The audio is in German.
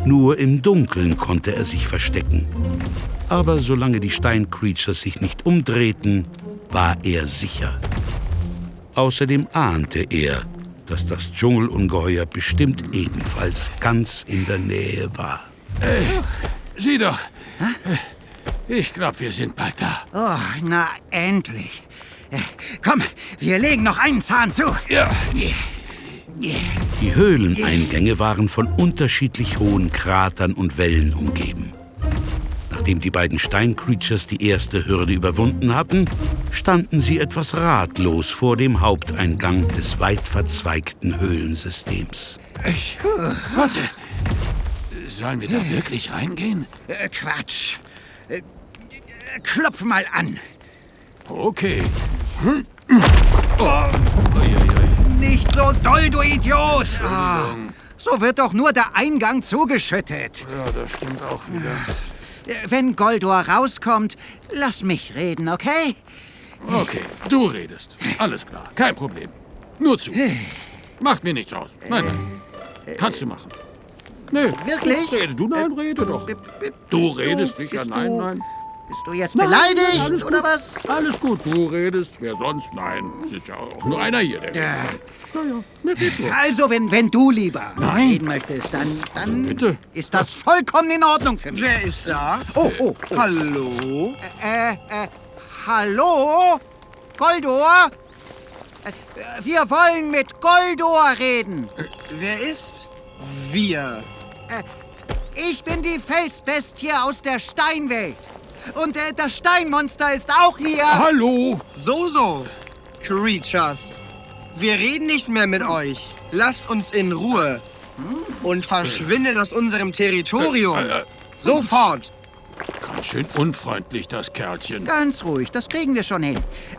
Nur im Dunkeln konnte er sich verstecken. Aber solange die Steincreatures sich nicht umdrehten, war er sicher. Außerdem ahnte er, dass das Dschungelungeheuer bestimmt ebenfalls ganz in der Nähe war. Sieh doch. Ich glaube, wir sind bald da. Oh, na endlich. Komm, wir legen noch einen Zahn zu. Ja. Die Höhleneingänge waren von unterschiedlich hohen Kratern und Wellen umgeben. Nachdem die beiden Steincreatures die erste Hürde überwunden hatten, standen sie etwas ratlos vor dem Haupteingang des weit verzweigten Höhlensystems. Warte. Sollen wir da wirklich reingehen? Quatsch. Klopf mal an. Okay. Nicht so doll, du Idiot! So wird doch nur der Eingang zugeschüttet. Ja, das stimmt auch wieder. Wenn Goldor rauskommt, lass mich reden, okay? Okay, du redest. Alles klar, kein Problem. Nur zu. Macht mir nichts aus. Nein, nein. Kannst du machen. Nee. Wirklich? Rede du, nein, rede doch. Du redest sicher, nein, nein. Bist du jetzt beleidigt, alles oder gut. was? Alles gut, du redest. Wer sonst? Nein, es ist ja auch nur einer hier, der redet. Naja, mir geht nur. Also, wenn du lieber Nein. reden möchtest, dann Bitte. ist das vollkommen in Ordnung für mich. Wer ist da? Oh. Hallo? Hallo? Goldor? Wir wollen mit Goldor reden. Wer ist wir? Ich bin die Felsbestie aus der Steinwelt. Und das Steinmonster ist auch hier. Hallo? So. Creatures. Wir reden nicht mehr mit euch. Lasst uns in Ruhe. Und verschwindet aus unserem Territorium. Sofort. Ganz schön unfreundlich, das Kerlchen. Ganz ruhig, das kriegen wir schon hin.